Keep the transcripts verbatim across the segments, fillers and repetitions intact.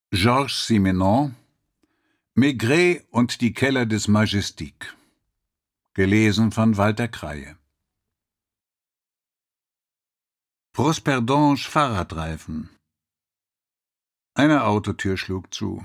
Georges Simenon, Maigret und die Keller des Majestic. Gelesen von Walter Kreie. Prosperdange Fahrradreifen. Eine Autotür schlug zu.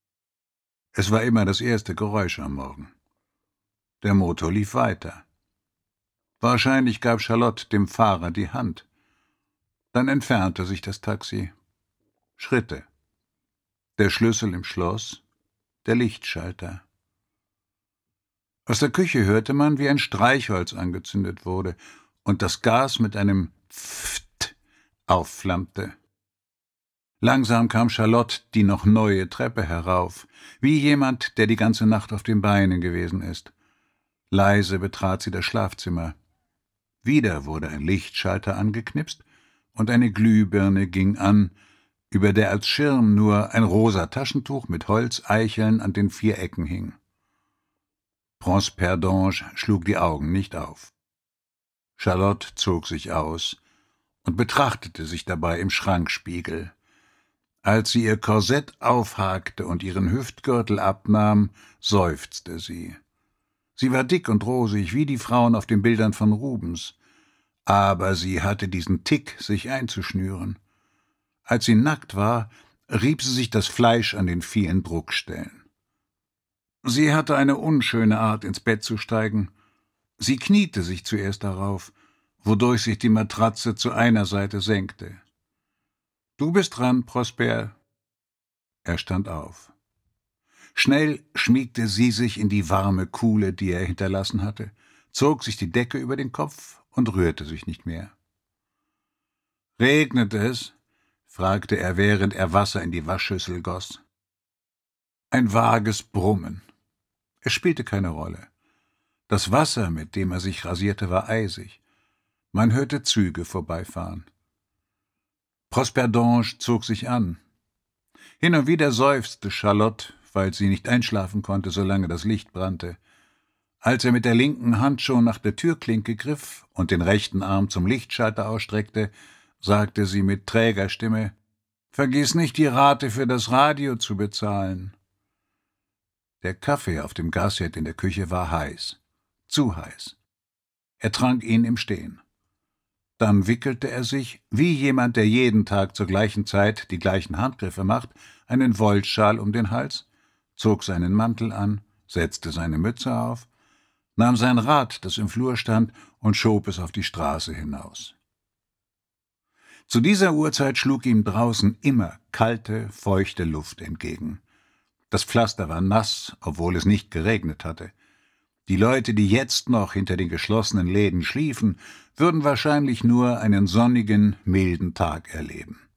Es war immer das erste Geräusch am Morgen. Der Motor lief weiter. Wahrscheinlich gab Charlotte dem Fahrer die Hand. Dann entfernte sich das Taxi. Schritte. Der Schlüssel im Schloss, der Lichtschalter. Aus der Küche hörte man, wie ein Streichholz angezündet wurde und das Gas mit einem Pfft aufflammte. Langsam kam Charlotte die noch neue Treppe herauf, wie jemand, der die ganze Nacht auf den Beinen gewesen ist. Leise betrat sie das Schlafzimmer. Wieder wurde ein Lichtschalter angeknipst und eine Glühbirne ging an, über der als Schirm nur ein rosa Taschentuch mit Holzeicheln an den vier Ecken hing. Prosperdange schlug die Augen nicht auf. Charlotte zog sich aus und betrachtete sich dabei im Schrankspiegel. Als sie ihr Korsett aufhakte und ihren Hüftgürtel abnahm, seufzte sie. Sie war dick und rosig, wie die Frauen auf den Bildern von Rubens, aber sie hatte diesen Tick, sich einzuschnüren. Als sie nackt war, rieb sie sich das Fleisch an den vielen Druckstellen. Sie hatte eine unschöne Art, ins Bett zu steigen. Sie kniete sich zuerst darauf, wodurch sich die Matratze zu einer Seite senkte. »Du bist dran, Prosper.« Er stand auf. Schnell schmiegte sie sich in die warme Kuhle, die er hinterlassen hatte, zog sich die Decke über den Kopf und rührte sich nicht mehr. »Regnet es?« fragte er, während er Wasser in die Waschschüssel goss. Ein vages Brummen. Es spielte keine Rolle. Das Wasser, mit dem er sich rasierte, war eisig. Man hörte Züge vorbeifahren. Prosperdange zog sich an. Hin und wieder seufzte Charlotte, weil sie nicht einschlafen konnte, solange das Licht brannte. Als er mit der linken Hand schon nach der Türklinke griff und den rechten Arm zum Lichtschalter ausstreckte, sagte sie mit träger Stimme: »Vergiss nicht, die Rate für das Radio zu bezahlen.« Der Kaffee auf dem Gasherd in der Küche war heiß, zu heiß. Er trank ihn im Stehen. Dann wickelte er sich, wie jemand, der jeden Tag zur gleichen Zeit die gleichen Handgriffe macht, einen Wollschal um den Hals, zog seinen Mantel an, setzte seine Mütze auf, nahm sein Rad, das im Flur stand, und schob es auf die Straße hinaus. Zu dieser Uhrzeit schlug ihm draußen immer kalte, feuchte Luft entgegen. Das Pflaster war nass, obwohl es nicht geregnet hatte. Die Leute, die jetzt noch hinter den geschlossenen Läden schliefen, würden wahrscheinlich nur einen sonnigen, milden Tag erleben.